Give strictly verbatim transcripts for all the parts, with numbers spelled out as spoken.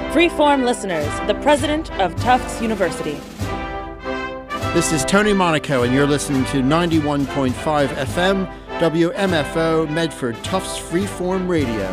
Freeform listeners, the president of Tufts University. This is Tony Monaco, and you're listening to ninety-one point five F M, W M F O, Medford, Tufts Freeform Radio.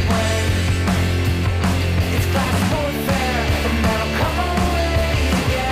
It's class warfare, and that'll come our way again.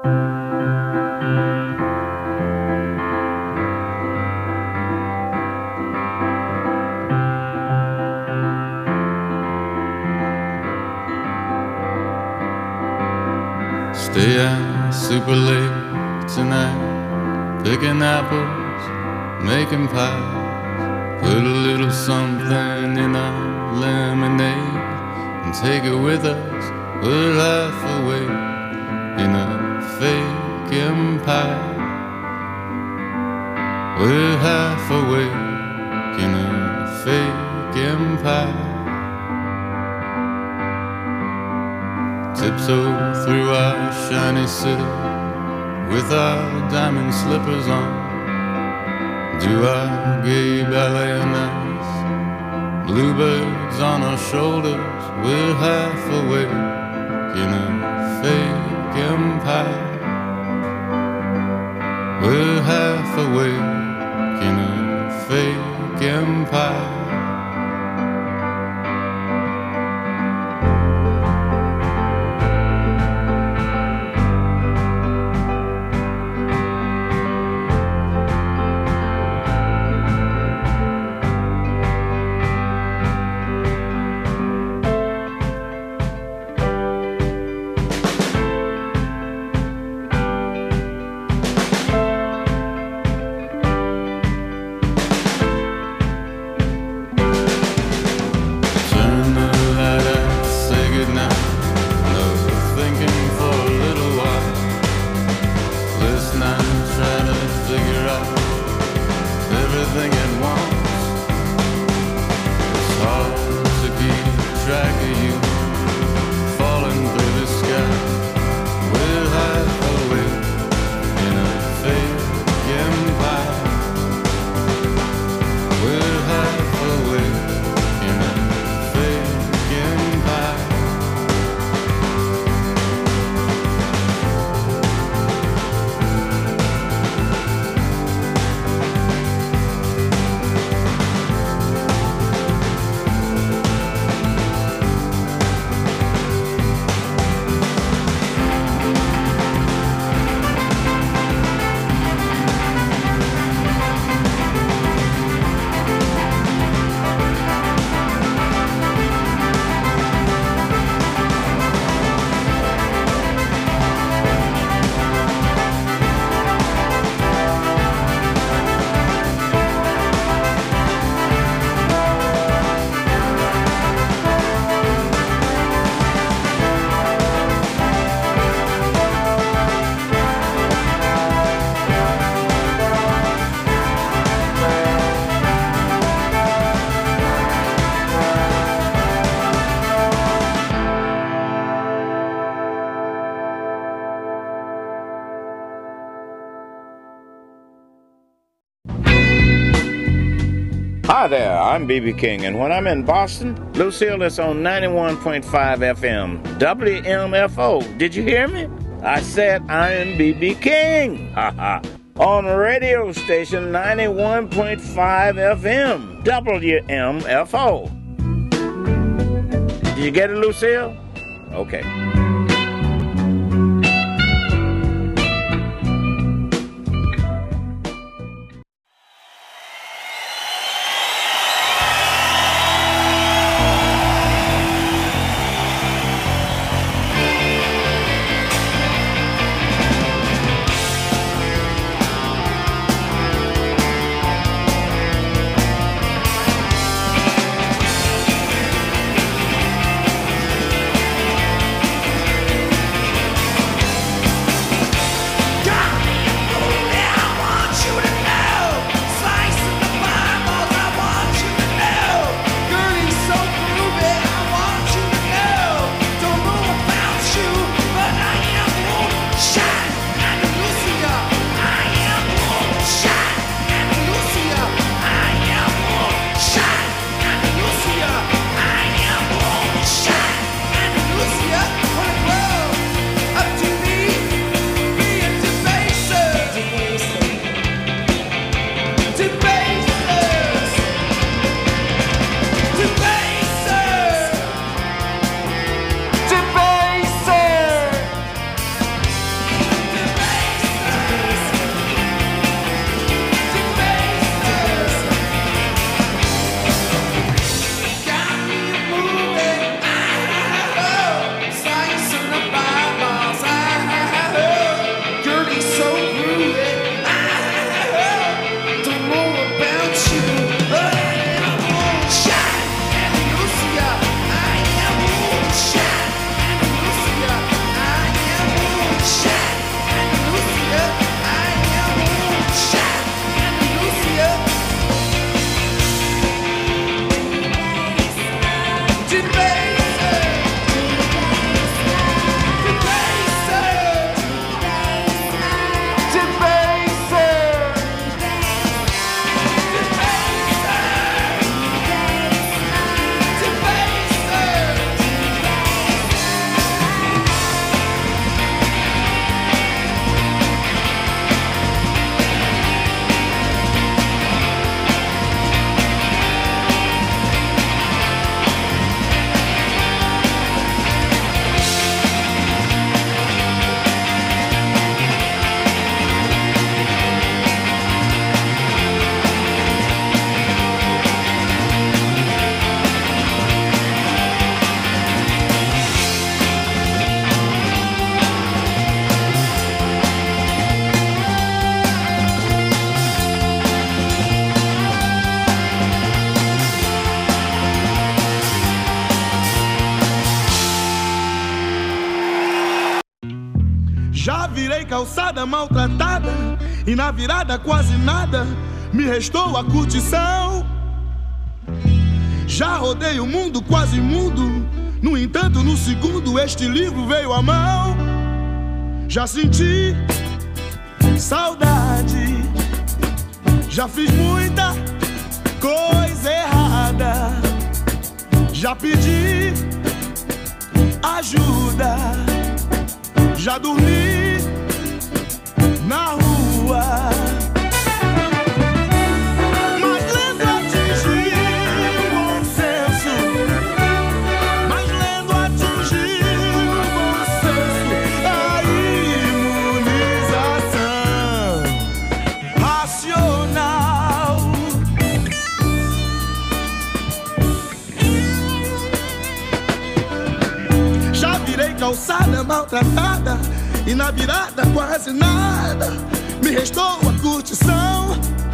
Stay out super late tonight, picking apples, making pies. Put a little something in our lemonade and take it with us. We're half awake in a fake empire. We're half awake in a fake empire. Tiptoe through our shiny city with our diamond slippers on. Do our gay ballet nights, bluebirds on our shoulders. We're half awake in a fake empire. We're half awake in a fake empire. Hi there, I'm B B King, and when I'm in Boston, Lucille is on ninety-one point five F M, W M F O. Did you hear me? I said I'm B B King, haha, on radio station ninety-one point five F M, W M F O. Did you get it, Lucille? Okay. Já virei calçada maltratada e na virada quase nada me restou a curtição. Já rodei o mundo quase mudo, no entanto no segundo este livro veio à mão. Já senti saudade, já fiz muita coisa errada, já pedi ajuda, já dormi na rua. Mas lendo atingi o bom senso, mas lendo atingi o bom senso, a imunização racional. Já virei calçada maltratada e na virada quase nada me restou a curtição.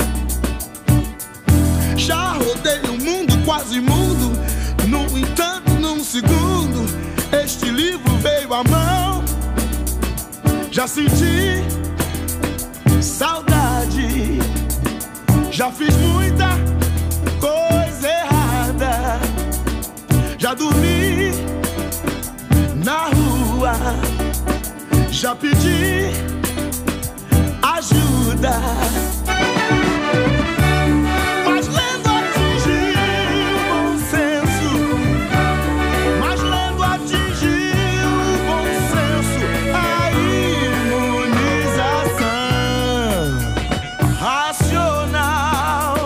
Já rodei o mundo quase mundo, no entanto num segundo este livro veio à mão. Já senti saudade, já fiz muita coisa errada, já dormi na rua, já pedi ajuda. Mas lendo atingi o bom senso, mas lendo atingi o bom senso, a imunização racional.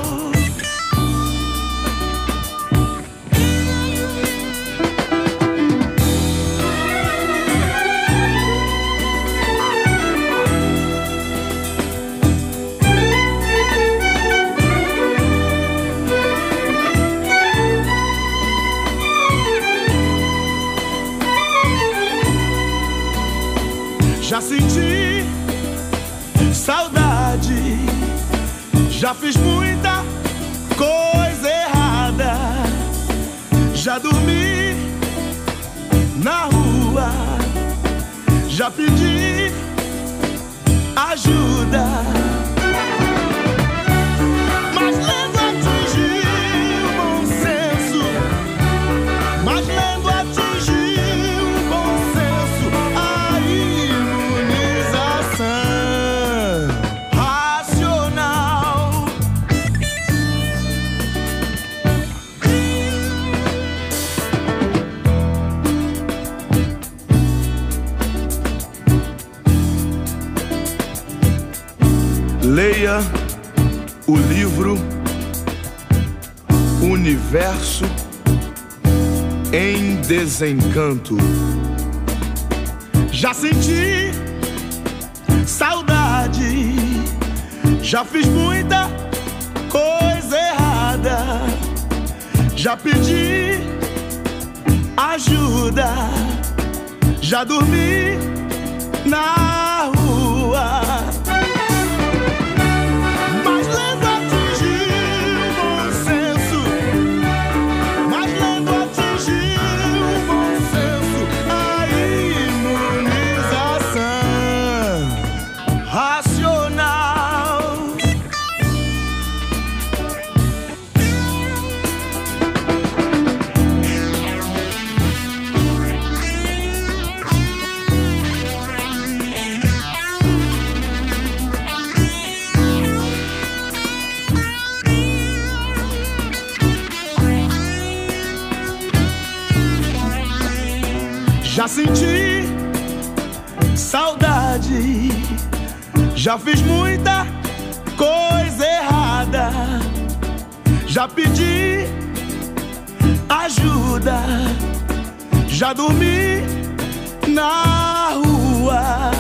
Já senti saudade, já fiz muita coisa errada, já dormi na rua, já pedi ajuda. Mas lendo atingi o bom senso, mas lendo atingi o bom senso, a imunização racional. Leia o livro Universo em Desencanto. Já senti saudade, já fiz muita coisa errada, já pedi ajuda, já dormi na rua. Mas lendo atingi o bom senso, mas lendo atingi o bom senso, a imunização racional. Já senti saudade, já fiz muita coisa errada, já pedi ajuda, já dormi na rua.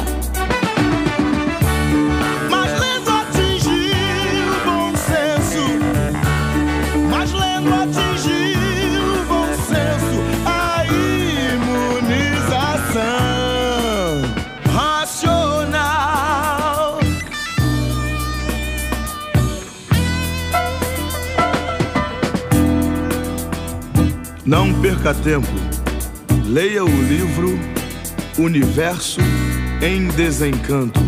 Mas lendo atingi o bom senso, mas lendo atingi o bom senso, a imunização racional. Não perca tempo, leia o livro Universo em desencanto.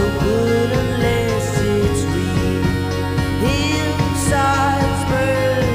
Inside, burn.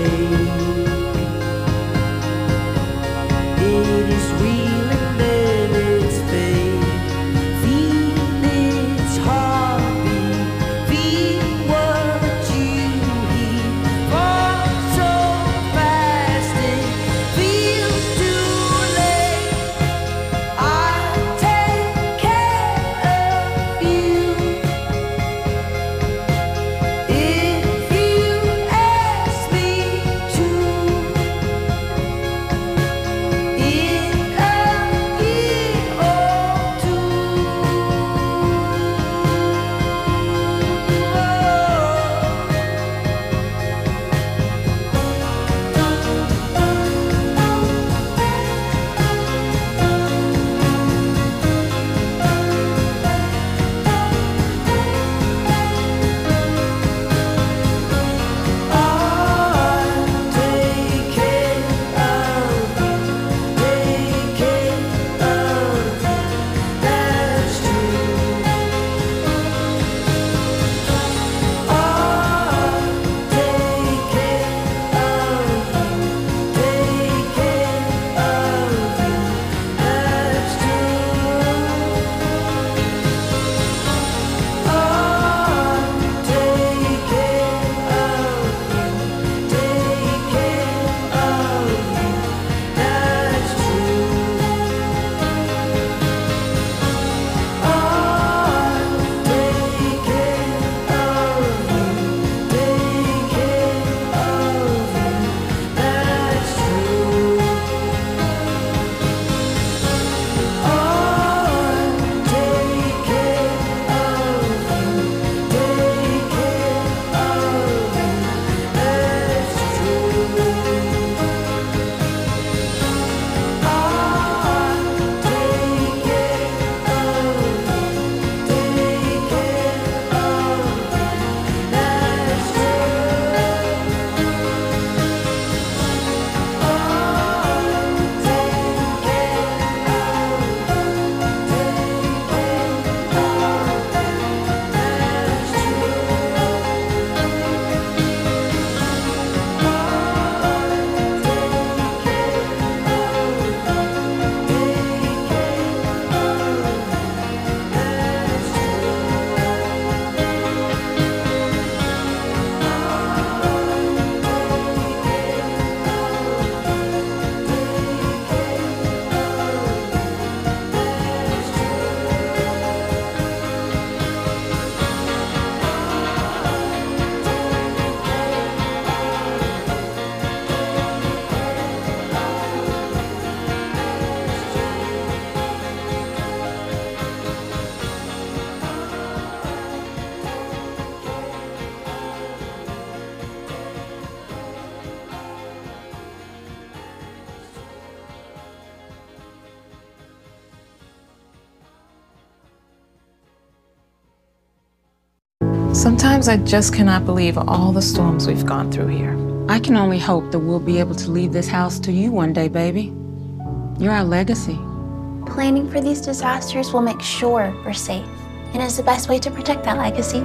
Sometimes I just cannot believe all the storms we've gone through here. I can only hope that we'll be able to leave this house to you one day, baby. You're our legacy. Planning for these disasters will make sure we're safe, and is the best way to protect that legacy.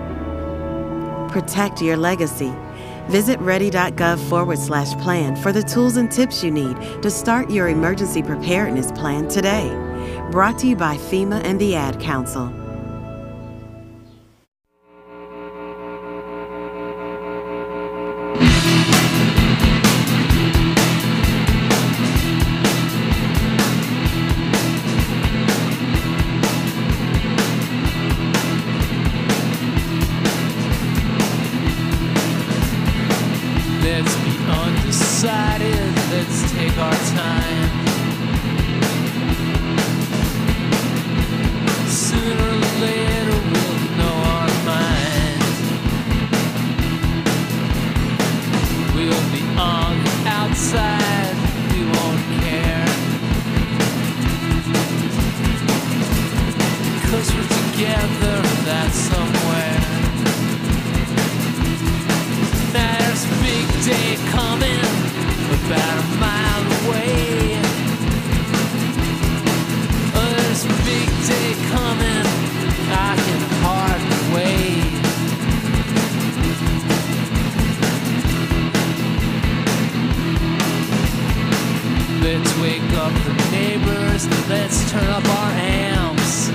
Protect your legacy. Visit ready.gov forward slash plan for the tools and tips you need to start your emergency preparedness plan today. Brought to you by FEMA and the Ad Council. Let's be undecided, let's take our time. Sooner or later we'll know our minds. We'll be on the outside, we won't care. Cause we're together, that's somewhere. There's a big day coming, about a mile away. Oh, there's a big day coming, I can hardly wait. wake up the neighbors, let's turn up our amps.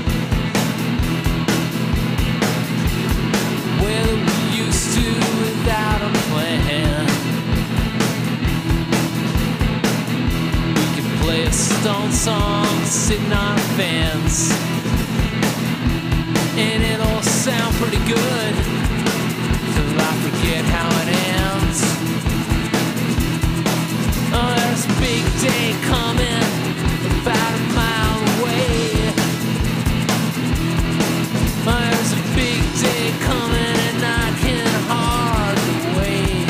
Well, we used to without a plan. We could play a Stone song sitting on fans, and it'll sound pretty good till I forget how it ends. Oh, there's a big day coming about a mile away. Oh, there's a big day coming and I can hardly wait.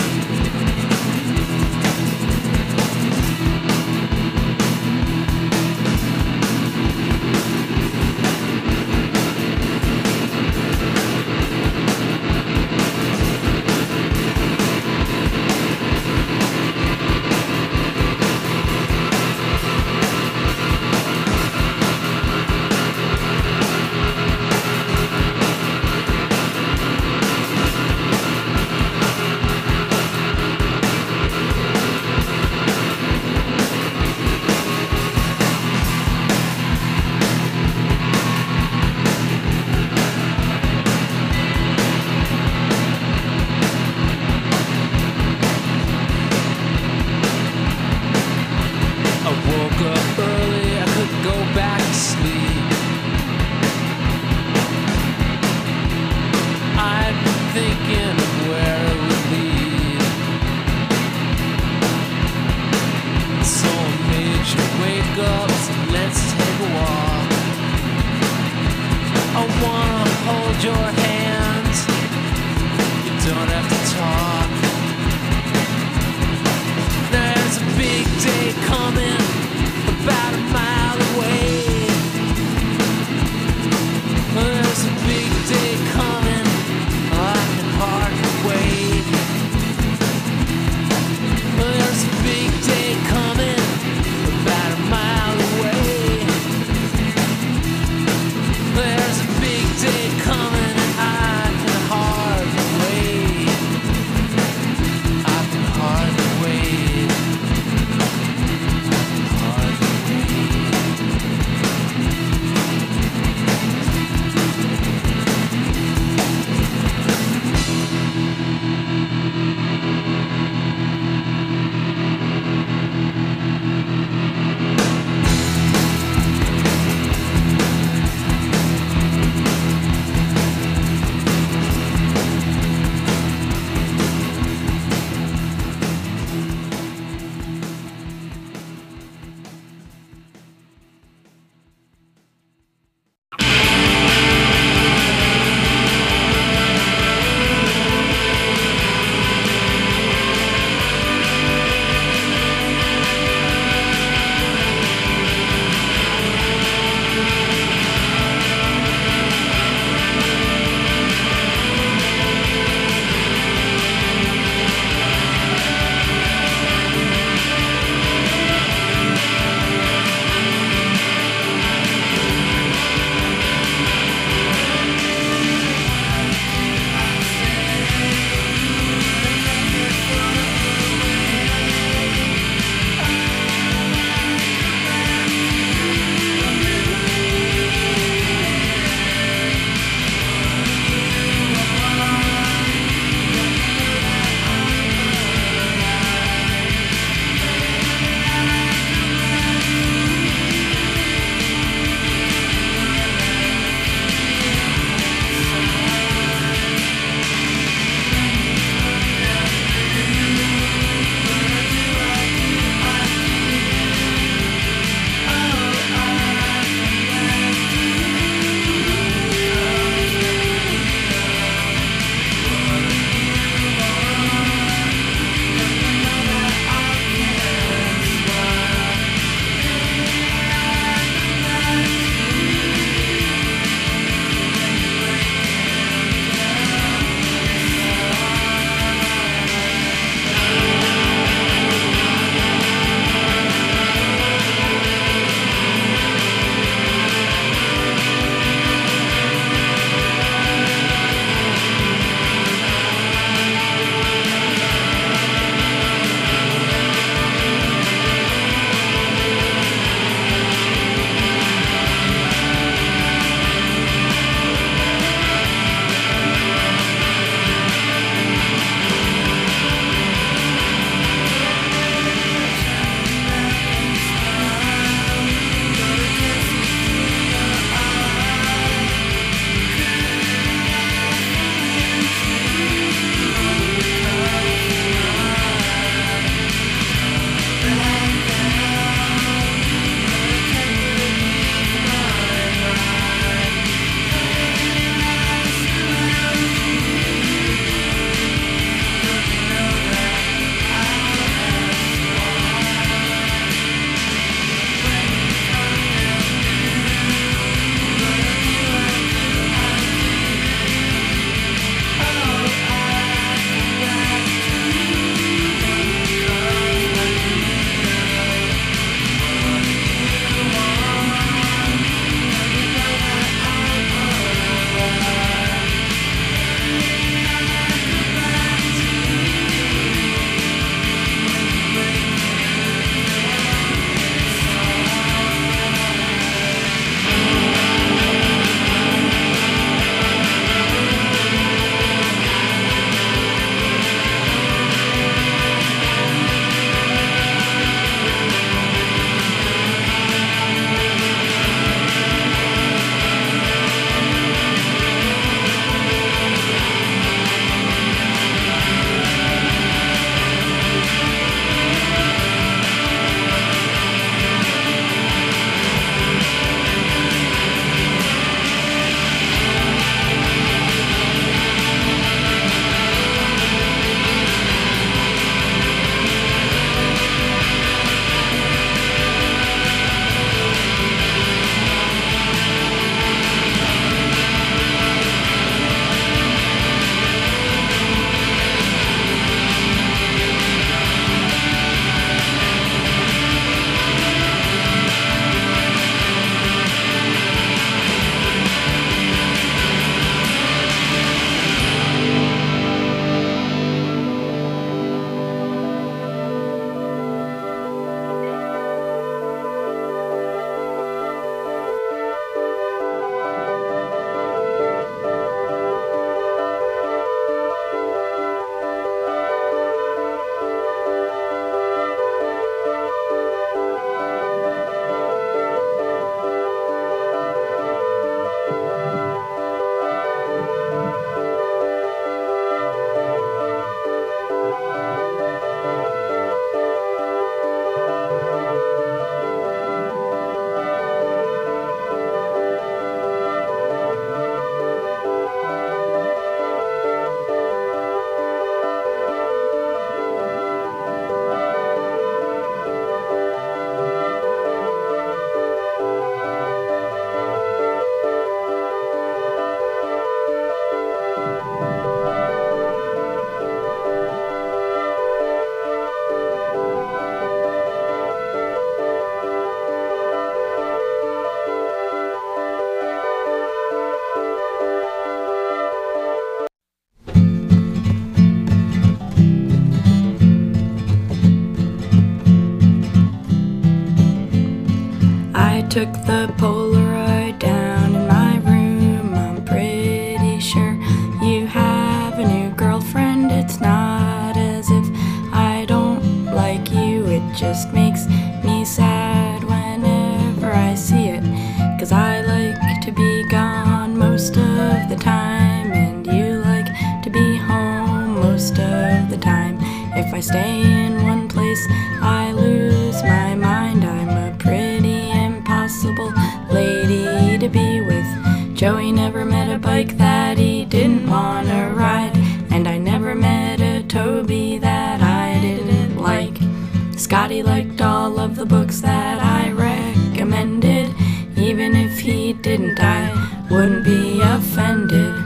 took the Polaroid down in my room. I'm pretty sure you have a new girlfriend. It's not as if I don't like you, it just makes me sad whenever I see it. Cause I like to be gone most of the time, and you like to be home most of the time. If I stay in one place, I lose my mind. I'm a pretty impossible lady to be with. Joey never met a bike that he didn't want to ride, and I never met a Toby that I didn't like. Scotty liked all of the books that I recommended. Even if he didn't, I wouldn't be offended.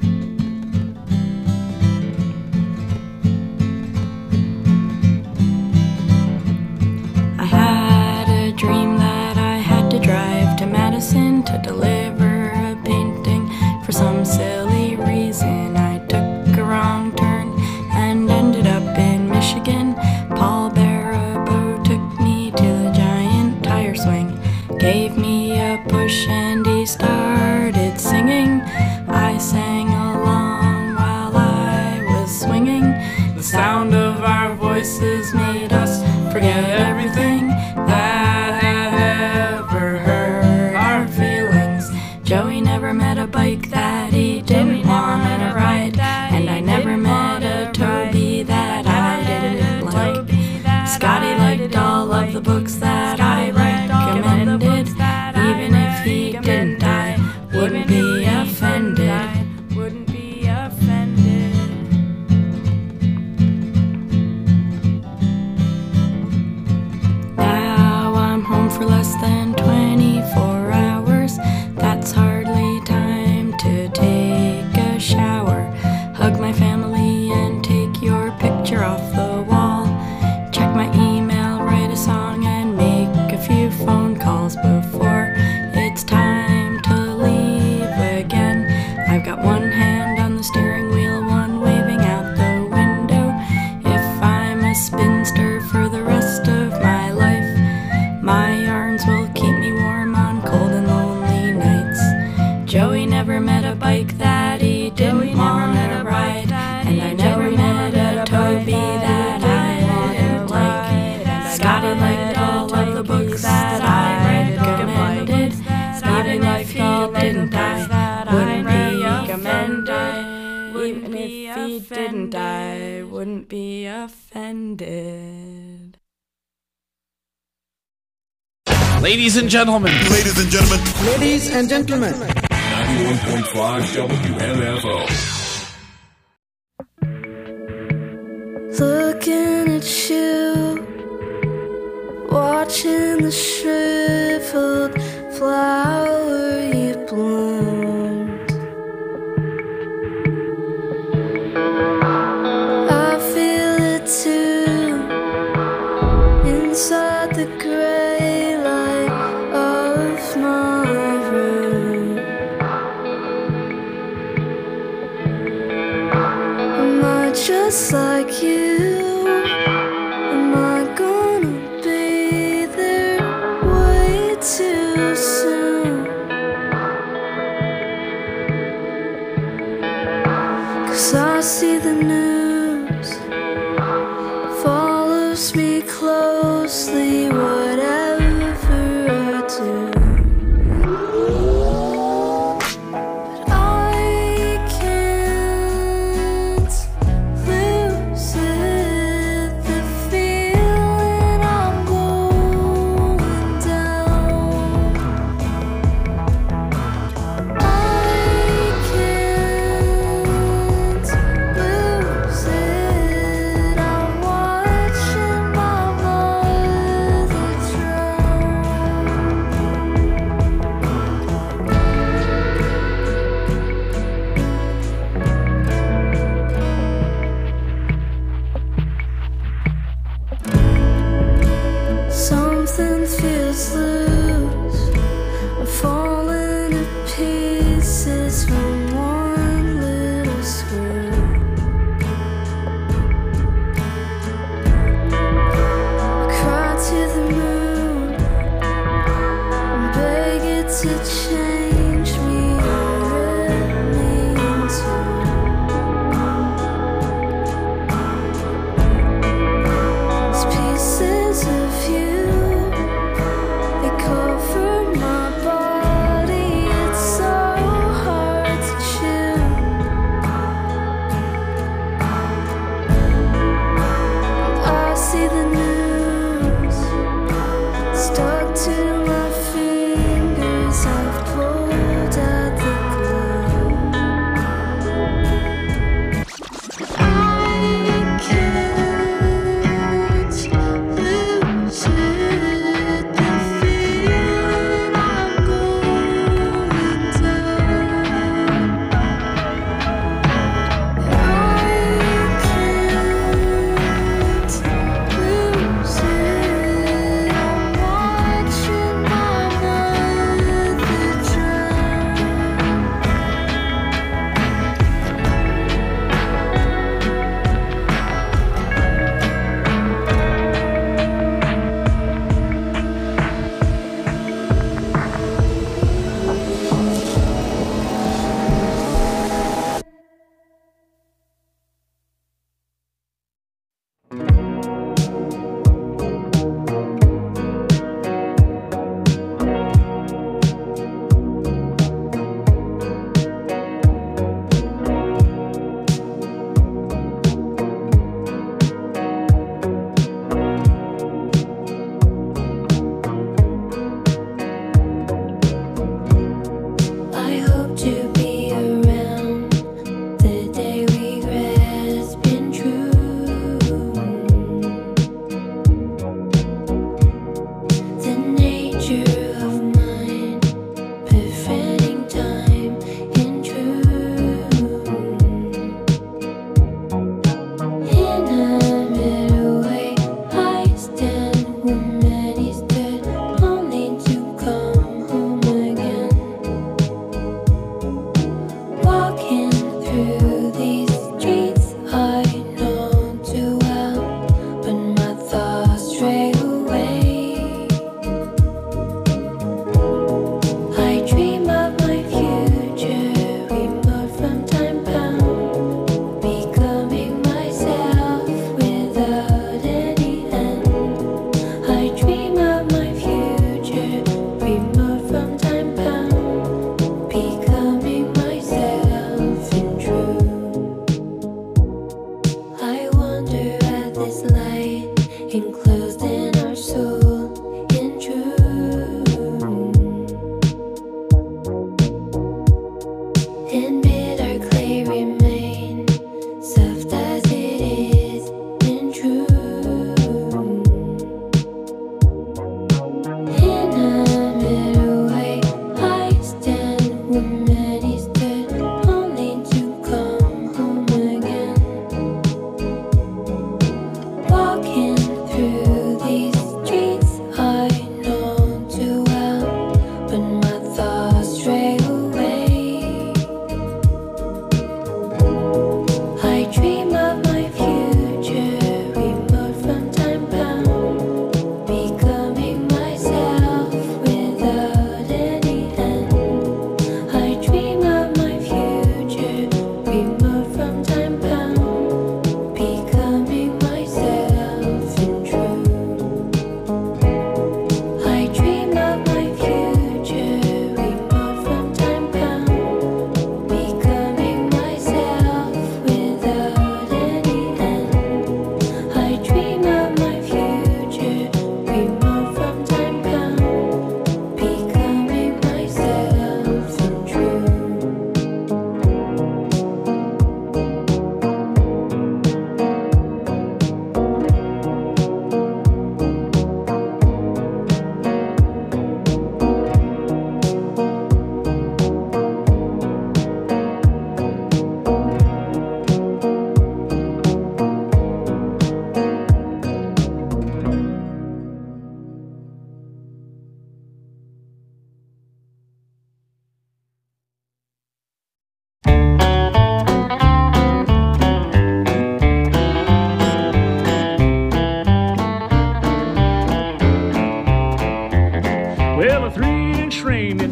I had a dream that I had to drive to Madison to deliver a painting. For some silly reason, I took a wrong turn and ended up in Michigan. Paul Barabo took me to the giant tire swing, gave me a push, and he started singing. I sang along while I was swinging. The sound of our voices made us forget everything that had ever hurt our feelings. Joey never met a bike that he didn't want to ride, and I never met a Toby that I didn't like. Scotty liked all of the books that I recommended. Even if he didn't, I wouldn't be offended. Wouldn't be offended. Now I'm home for less than twenty-four hours. That's hardly time to take a shower, hug my family, and take your picture off the wall. Check my email, write a song, and make a few phone calls before it's time to leave again. I've got one hand on the steering wheel, one waving out the window. If I'm a spinster for the rest of my life, my yarns will keep me warm on cold and lonely nights. Joey never met a bike that he didn't want to ride, and I never met a Toby that I didn't like. Scotty liked all of the books that I recommended. Even if he didn't, I wouldn't be offended. Even if he didn't, I wouldn't be offended. Ladies and gentlemen. Ladies and gentlemen. Ladies and gentlemen. ninety-one point five W M F O. Looking at you, watching the shriveled flower you bloomed. I feel it too, inside the gray light of my room. Am I just like you? Am I gonna be there way too soon? 'Cause I see the news follows me closely, whatever I do. But I can't lose it, the feeling I'm going down. I can't lose it, I'm watching my mother drown. Something feels loose, I'm falling to pieces from one little screw. I cry to the moon,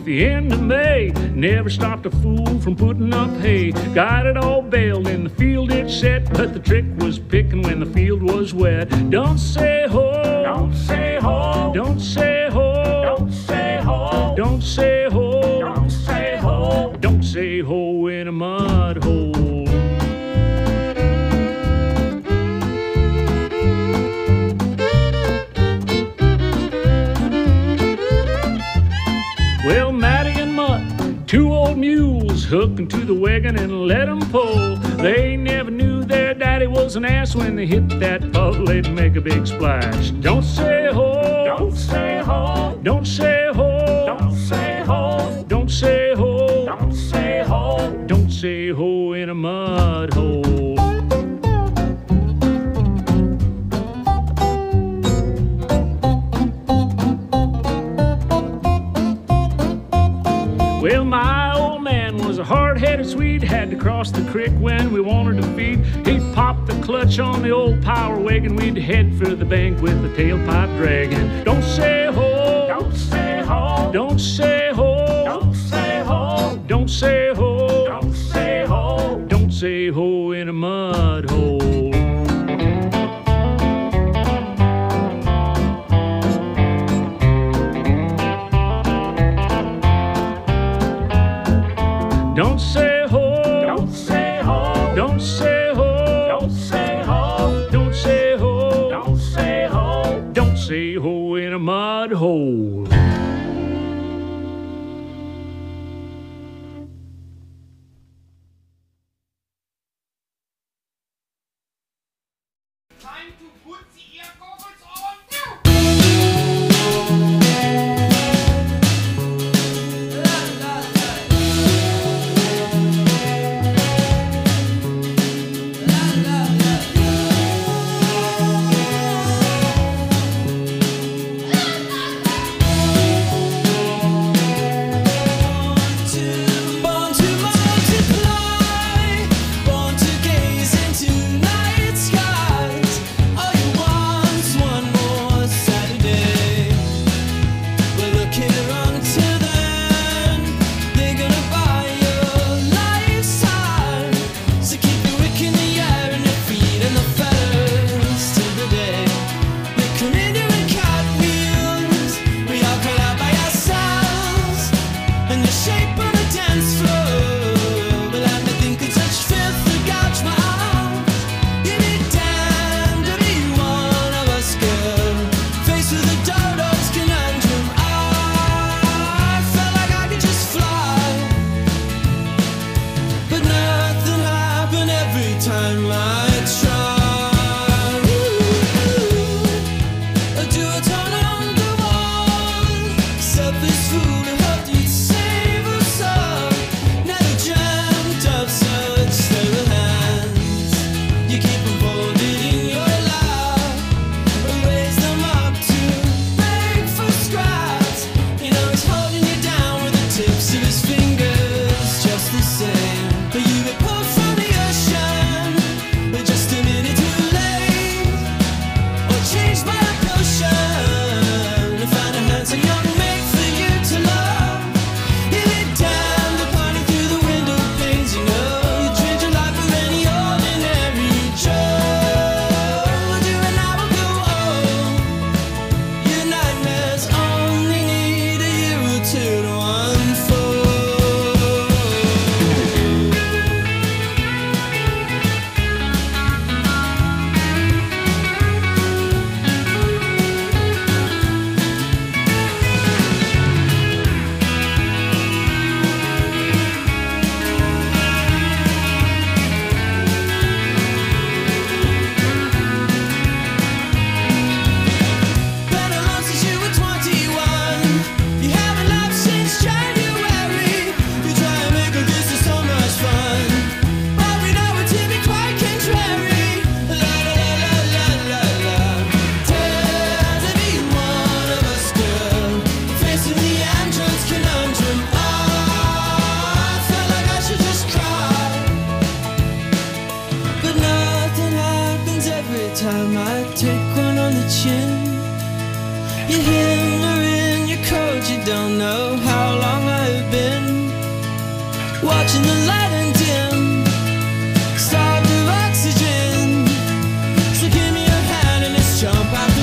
the end of May. Never stopped a fool from putting up hay. Got it all baled in the field it set, but the trick was picking when the field was wet. Don't say ho, don't say ho, don't say ho, don't say ho, don't say ho, don't say ho, don't say ho in a mud hole. Well, Matty and Mutt, two old mules, hooking to the wagon and let 'em pull. They never knew their daddy was an ass. When they hit that puddle, they'd make a big splash. Don't say ho, don't say ho, don't say ho, don't say ho, don't say ho, don't say ho, don't say ho in a mud hole. Well, my old man was a hard-headed Swede, had to cross the creek when we wanted to feed. He'd pop the clutch on the old power wagon, we'd head for the bank with the tailpipe dragging. Don't say ho, don't say ho, don't say ho, don't say ho, don't say ho, don't say ho, don't say ho in a mud hole. Don't say ho, don't say ho, don't say ho, don't say ho, don't say ho, don't say ho, don't say ho in a mud hole. Time to put the ear goggles on. chin. You hit her in your coat, you don't know how long I watching the light and dim, starved of oxygen. So give me your hand and let's jump out the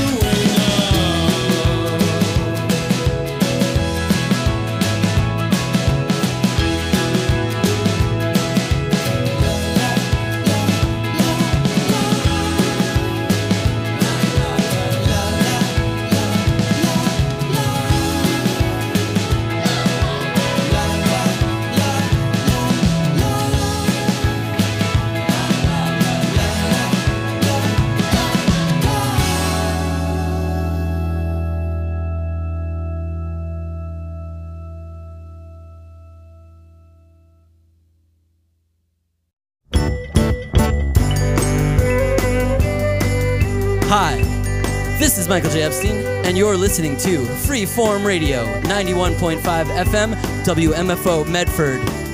Hi, this is Michael J. Epstein, and you're listening to Freeform Radio, ninety-one point five F M, W M F O Medford.